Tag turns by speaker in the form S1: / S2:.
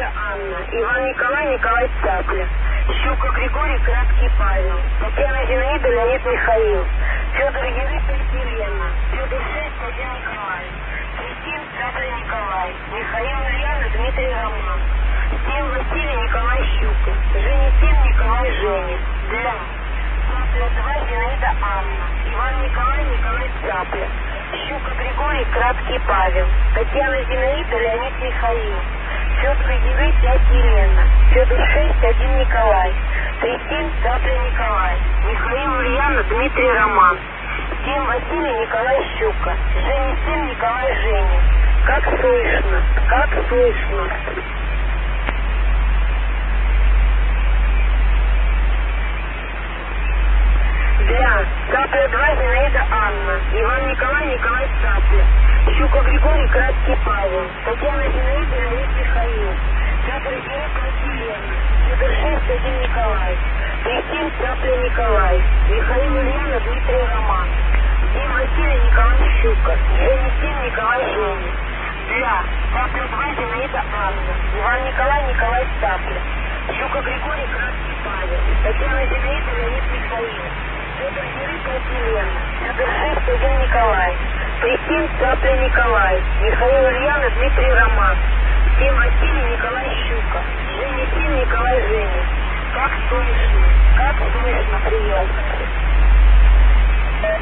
S1: Зинаида Анна, Иван Николай, Николай Цапля, Щука Григорий, Краткий Павел, Татьяна Зинаида, Леонид Михаил, Федор Ерыпа, Елена, Федор Шесть, Владимир Николай, Кристин, Цапля Николай, Михаил Ульяна, Дмитрий Роман, Стим Василий, Николай Щука, Женя Тим, Николай Женя, Для, Цапля 2, Зинаида Анна, Иван Николай, Николай Цапля, Щука Григорий, Краткий Павел, Татьяна Зинаида, Леонид Михаил, Федор Еры, 5 Елена, Федор 6, 1 Николай, Кристин, Цапля Николай, Михаил Ульяна, Дмитрий Роман, Тим Василий, Николай Щука, Женя Тим, Николай Женя. Как слышно, как слышно. Для, Цапля 2, Зинаида Анна, Иван Николай, Николай Цапля, Щука Григорий, Краткий Павел, Татьяна Зинаида, Леонид Михаил, Федор Ерыпа, Елена, Федор 6, 1 Николай, Кристин, Цапля Николай, Михаил Ульяна, Дмитрий Роман, Тим Василий, Николай Щука, Женя Тим, Николай Женя. Для, Цапля 2, Зинаида Анна, Иван Николай, Николай Цапля, Щука Григорий, Краткий Павел, Татьяна Зинаида, Леонид Михаил, Федор Ерыпа, Елена, Федор 6, 1 Николай, Кристин, Цапля Николай, Михаил Ульяна, Дмитрий Роман, Тим Василий, Николай Щука, Женя Тим, Николай Женя. Как слышно, прием.